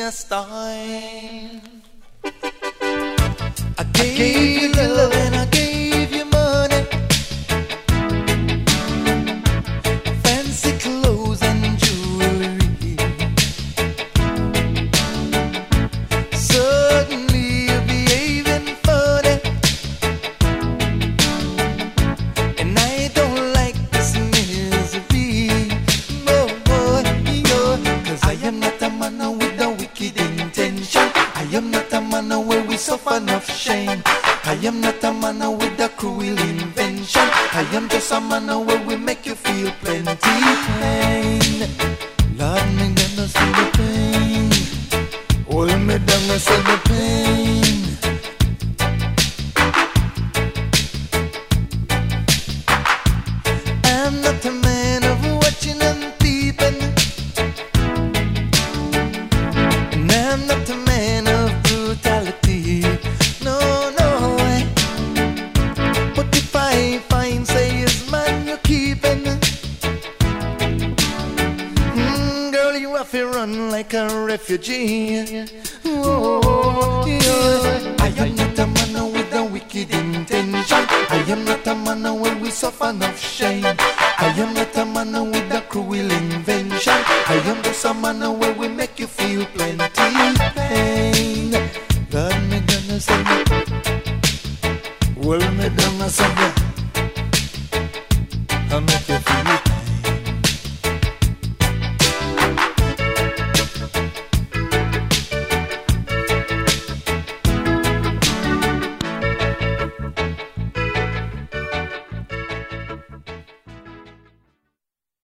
a style. I gave you love and I gave you money, fancy clothes and jewelry. Suddenly you're behaving funny, and I don't like this misery. Oh boy, cause I am not a man with a wicked intention. I am not a man where we suffer enough shame. I am not a man with a cruel invention. I am just a man where we make you feel plenty pain. Lord, me gonna see the pain. Hold me down and see the pain. I'm not a man of watching and peeping, and I'm not a man of brutality. No, no. But if I find, say, is man you're keeping, girl, you have to run like a refugee. Oh, yeah. I am not a man with a wicked intention. I am not a man where we suffer enough shame.